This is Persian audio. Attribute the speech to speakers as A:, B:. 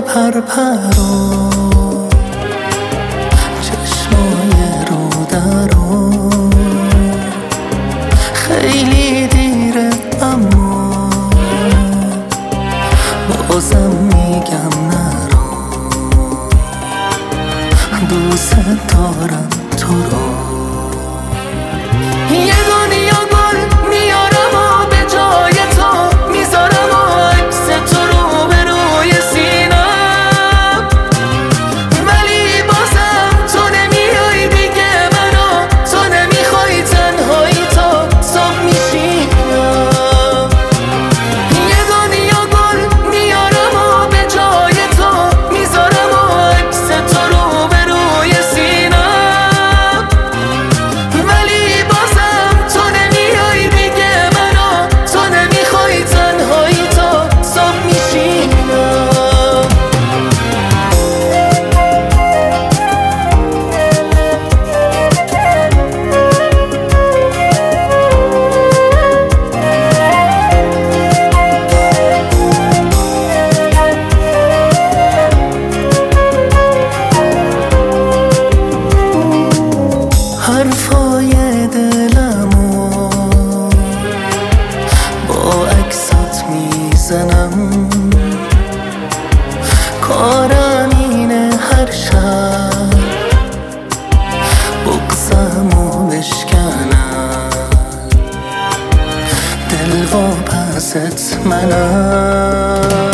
A: پرپرو چشمای رو درو خیلی دیره اما بازم میگم نرو دوست دارم تو رو یه دنیا گل میارم و به جای تو میذارم و عکس تو رو به روی سینم ولی بازم تو نمیای دیگه منو تو نمیخوای تنهایی تا صبح میشینم یه دنیا گل میارم و به جای تو میذارم و عکس تو رو به روی سینم ولی بازم تو نمیای دیگه منو تو نمیخوای تنهایی تا صبح میشینم حرفای دلمو با عکسات میزنم کارم اینه هر شب بغضمو بشکنم دل واپست منم